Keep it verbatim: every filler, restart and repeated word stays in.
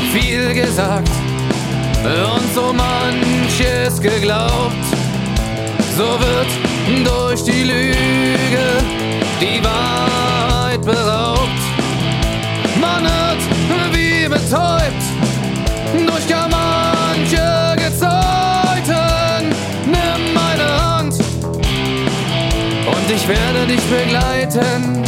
viel gesagt und so manches geglaubt. So wird durch die Lüge die Wahrheit beraubt. Man hört wie betäubt durch gar manche Gezeiten. Nimm meine Hand und ich werde dich begleiten.